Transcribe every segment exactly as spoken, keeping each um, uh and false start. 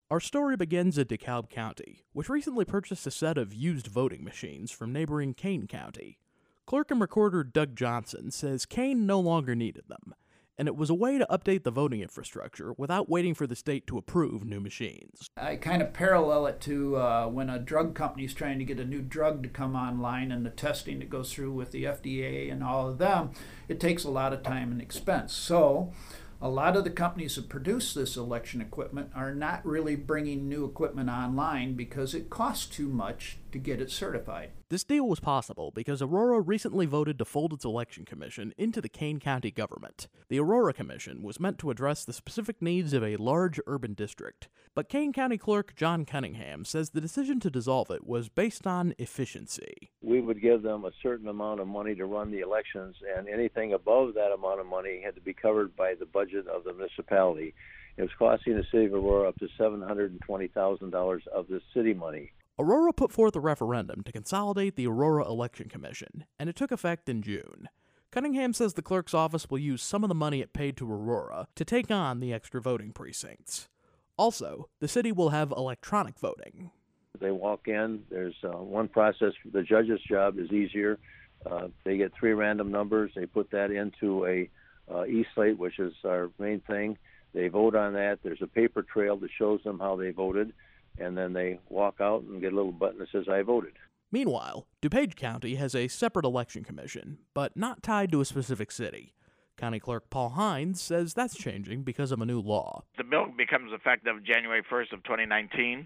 Our story begins in DeKalb County, which recently purchased a set of used voting machines from neighboring Kane County. Clerk and recorder Doug Johnson says Kane no longer needed them, and it was a way to update the voting infrastructure without waiting for the state to approve new machines. I kind of parallel it to uh, when a drug company is trying to get a new drug to come online and the testing that goes through with the F D A and all of them. It takes a lot of time and expense. So a lot of the companies that produce this election equipment are not really bringing new equipment online because it costs too much to get it certified. This deal was possible because Aurora recently voted to fold its election commission into the Kane County government. The Aurora Commission was meant to address the specific needs of a large urban district, but Kane County Clerk John Cunningham says the decision to dissolve it was based on efficiency. We would give them a certain amount of money to run the elections, and anything above that amount of money had to be covered by the budget of the municipality. It was costing the city of Aurora up to seven hundred twenty thousand dollars of the city money. Aurora put forth a referendum to consolidate the Aurora Election Commission, and it took effect in June. Cunningham says the clerk's office will use some of the money it paid to Aurora to take on the extra voting precincts. Also, the city will have electronic voting. They walk in, there's uh, one process. The judge's job is easier. Uh, they get three random numbers. They put that into a uh, e-slate, which is our main thing. They vote on that. There's a paper trail that shows them how they voted. And then they walk out and get a little button that says, I voted. Meanwhile, DuPage County has a separate election commission, but not tied to a specific city. County Clerk Paul Hines says that's changing because of a new law. The bill becomes effective January first of twenty nineteen,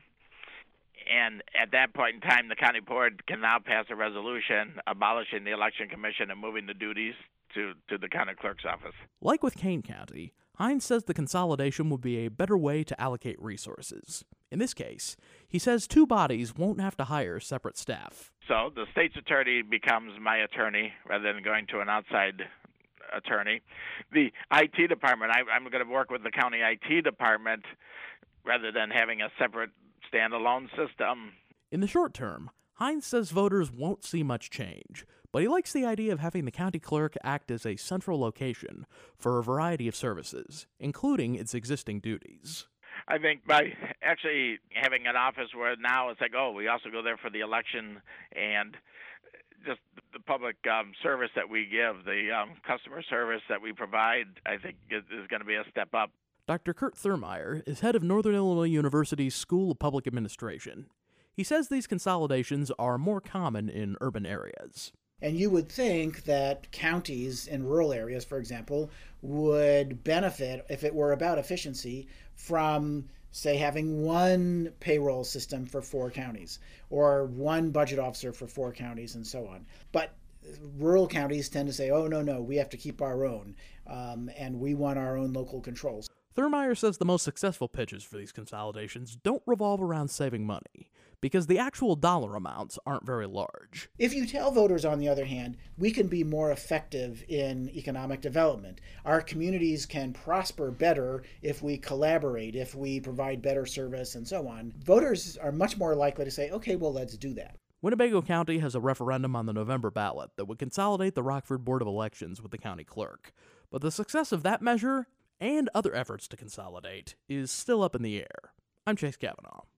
and at that point in time, the county board can now pass a resolution abolishing the election commission and moving the duties to, to the county clerk's office. Like with Kane County, Hines says the consolidation would be a better way to allocate resources. In this case, he says two bodies won't have to hire separate staff. So the state's attorney becomes my attorney rather than going to an outside attorney. The I T department, I, I'm going to work with the county I T department rather than having a separate standalone system. In the short term, Hines says voters won't see much change, but he likes the idea of having the county clerk act as a central location for a variety of services, including its existing duties. I think by actually having an office where now it's like, oh, we also go there for the election and just the public um, service that we give, the um, customer service that we provide, I think is, is going to be a step up. Doctor Kurt Thurmeyer is head of Northern Illinois University's School of Public Administration. He says these consolidations are more common in urban areas. And you would think that counties in rural areas, for example, would benefit, if it were about efficiency, from, say, having one payroll system for four counties or one budget officer for four counties and so on. But rural counties tend to say, oh, no, no, we have to keep our own, um, and we want our own local controls. Thurmeyer says the most successful pitches for these consolidations don't revolve around saving money, because the actual dollar amounts aren't very large. If you tell voters, on the other hand, we can be more effective in economic development, our communities can prosper better if we collaborate, if we provide better service, and so on, voters are much more likely to say, okay, well, let's do that. Winnebago County has a referendum on the November ballot that would consolidate the Rockford Board of Elections with the county clerk, but the success of that measure and other efforts to consolidate is still up in the air. I'm Chase Kavanaugh.